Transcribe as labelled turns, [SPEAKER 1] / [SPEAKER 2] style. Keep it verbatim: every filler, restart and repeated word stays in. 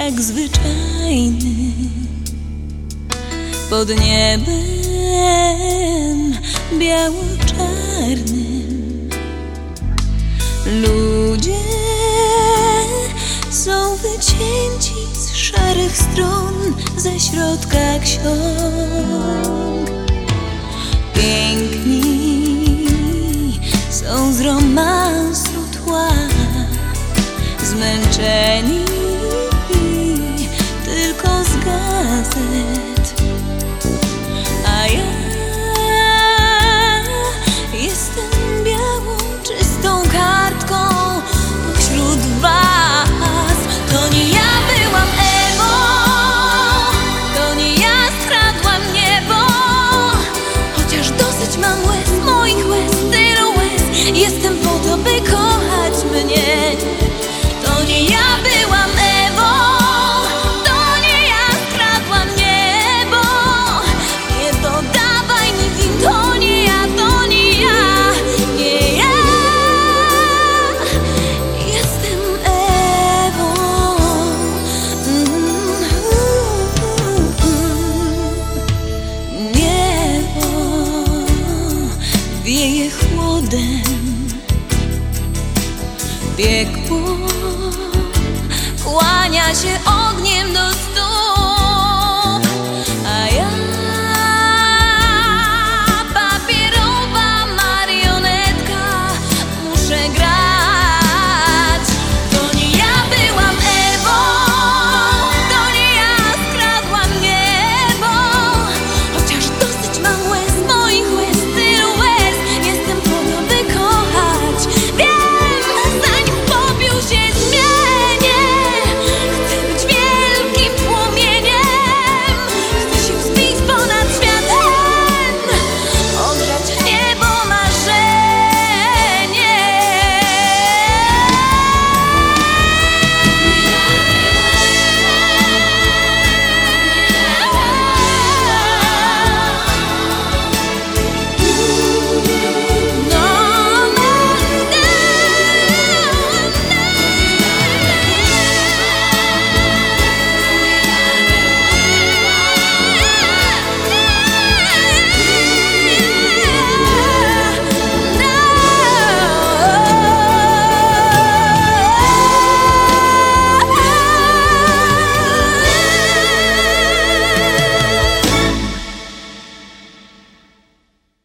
[SPEAKER 1] jak zwyczajny. Pod niebem biało-czarnym ludzie są wycięci z szarych stron, ze środka ksiąg. Piękni są z romansu tła, zmęczeni tylko z gazet. A ja jestem białą, czystą kartką pośród was. To nie ja byłam Ewą, to nie ja skradłam niebo. Chociaż dosyć mam łez, moich łez, tylu łez. Jestem po to, by kochać mnie. To nie ja byłam Ewą, to nie ja skradłam niebo. Nie dodawaj mi win, to nie ja, to nie ja, nie ja. Jestem Ewą. Niebo wieje chłodem, piekło kłania się ogniem do